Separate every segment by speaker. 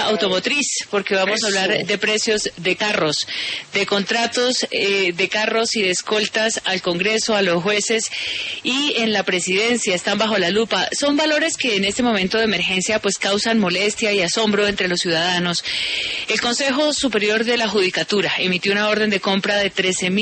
Speaker 1: automotriz, porque vamos a hablar de precios de carros, de contratos de carros y de escoltas al Congreso, a los jueces y en la presidencia. Están bajo la lupa. Son valores que en este momento de emergencia pues causan molestia y asombro entre los ciudadanos. El Consejo Superior de la Judicatura emitió una orden de compra de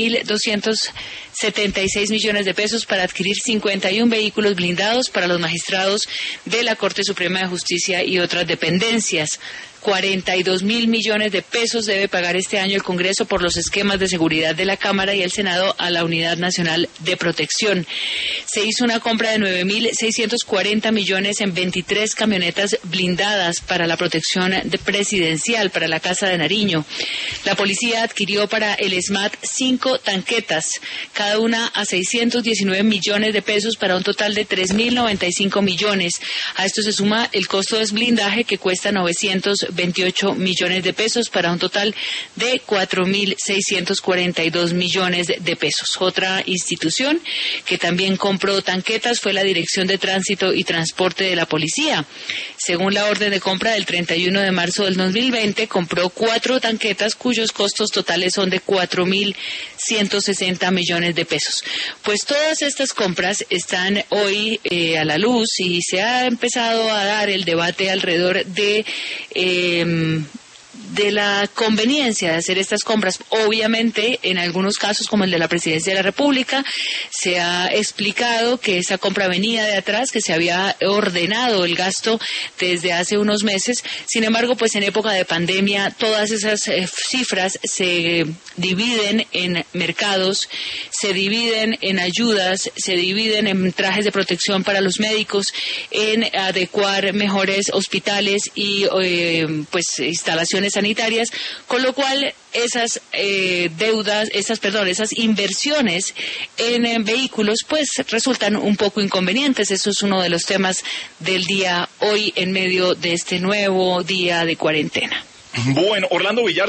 Speaker 1: 13.276 millones de pesos para adquirir 51 vehículos blindados para los magistrados de la Corte Suprema de Justicia y otras dependencias. 42.000 millones de pesos debe pagar este año el Congreso por los esquemas de seguridad de la Cámara y el Senado a la Unidad Nacional de Protección. Se hizo una compra de 9.640 millones en 23 camionetas blindadas para la protección presidencial, para la Casa de Nariño. La policía adquirió para el SMAT 5 tanquetas, cada una a 619 millones de pesos para un total de 3.095 millones. A esto se suma el costo de blindaje que cuesta 928 millones de pesos para un total de 4.642 millones de pesos. Otra institución que también compró tanquetas fue la Dirección de Tránsito y Transporte de la Policía. Según la orden de compra del 31 de marzo del 2020, compró 4 tanquetas cuyos costos totales son de 4.160 millones de pesos. Pues todas estas compras están hoy a la luz y se ha empezado a dar el debate alrededor de la conveniencia de hacer estas compras. Obviamente, en algunos casos, como el de la Presidencia de la República, se ha explicado que esa compra venía de atrás, que se había ordenado el gasto desde hace unos meses. Sin embargo, pues en época de pandemia, todas esas cifras se dividen en mercados, se dividen en ayudas, se dividen en trajes de protección para los médicos, en adecuar mejores hospitales y pues instalaciones sanitarias, con lo cual esas esas inversiones en vehículos pues resultan un poco inconvenientes. Eso es uno de los temas del día hoy en medio de este nuevo día de cuarentena.
Speaker 2: Bueno, Orlando Villar.